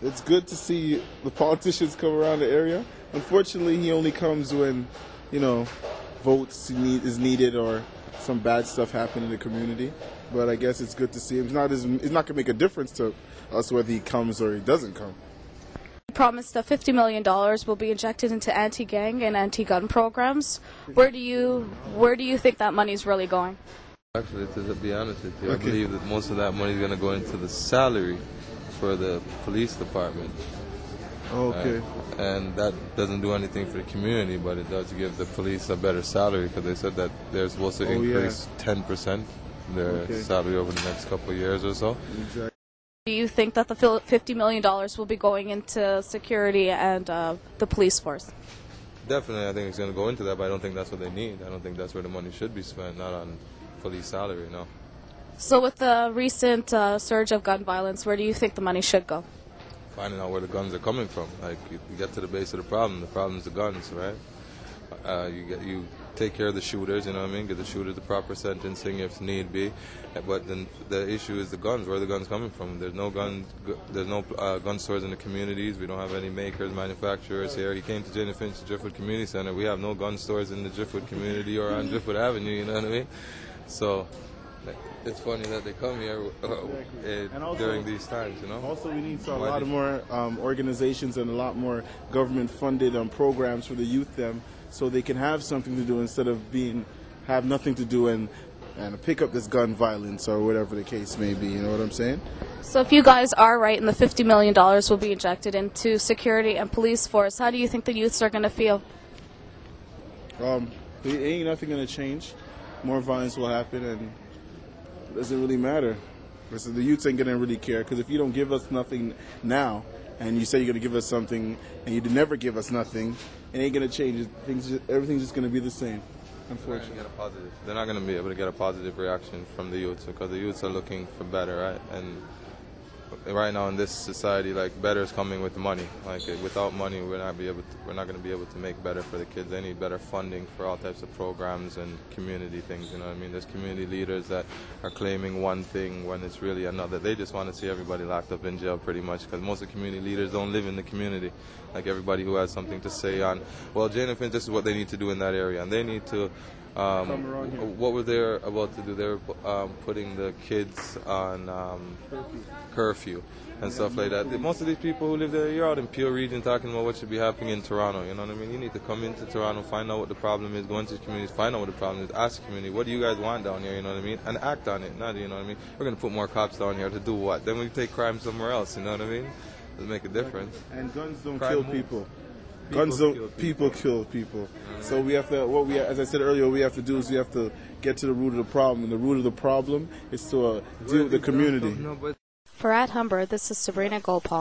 it's good to see the politicians come around the area. Unfortunately, he only comes when, votes is needed or some bad stuff happened in the community. But I guess it's good to see him. It's not going to make a difference to us whether he comes or he doesn't come. He promised that $50 million will be injected into anti-gang and anti-gun programs. Where do you think that money is really going? Actually, to be honest with you, I believe that most of that money is going to go into the salary for the police department. Okay. And that doesn't do anything for the community, but it does give the police a better salary because they said that they're supposed to increase 10% their salary over the next couple of years or so. Exactly. Do you think that the $50 million will be going into security and the police force? Definitely, I think it's going to go into that, but I don't think that's what they need. I don't think that's where the money should be spent, not on police salary, no. So with the recent surge of gun violence, where do you think the money should go? Finding out where the guns are coming from. Like, you get to the base of the problem. The problem is the guns, right? You take care of the shooters, you know what I mean? Give the shooters the proper sentencing if need be. But then the issue is the guns. Where are the guns coming from? There's no gun stores in the communities. We don't have any makers, manufacturers here. You came to Jane and Finch Driftwood Community Center. We have no gun stores in the Driftwood community or on Driftwood Avenue, you know what I mean? So it's funny that they come here during these times, you know. Also, we need a lot more organizations and a lot more government-funded programs for the youth, so they can have something to do instead of have nothing to do and pick up this gun violence or whatever the case may be. You know what I'm saying? So if you guys are right and the $50 million will be injected into security and police force, how do you think the youths are going to feel? Ain't nothing going to change. More violence will happen, and it doesn't really matter. So the youths ain't going to really care, because if you don't give us nothing now, and you say you're going to give us something, and you never give us nothing, it ain't going to change. Everything's just going to be the same, unfortunately. They're not going to be able to get a positive reaction from the youths, because the youths are looking for better, right? And right now in this society, like, better is coming with money. Like, without money, we're not going to be able to make better for the kids. They need better funding for all types of programs and community things. You know what I mean? There's community leaders that are claiming one thing when it's really another. They just want to see everybody locked up in jail, pretty much, because most of the community leaders don't live in the community. Like, everybody who has something to say on, well, Jane and Finch, this is what they need to do in that area, and they need to. What were they about to do? They were putting the kids on curfew and stuff like that. Most of these people who live there, you're out in Peel region talking about what should be happening in Toronto. You know what I mean? You need to come into Toronto, find out what the problem is, go into the community, find out what the problem is, ask the community, what do you guys want down here? You know what I mean? And act on it. Not, you know what I mean? We're going to put more cops down here to do what? Then we take crime somewhere else. You know what I mean? Doesn't make a difference. And guns don't kill people. People kill people. So we have to, as I said earlier, what we have to do is we have to get to the root of the problem. And the root of the problem is to deal with the community. For At Humber, this is Sabrina Gopal.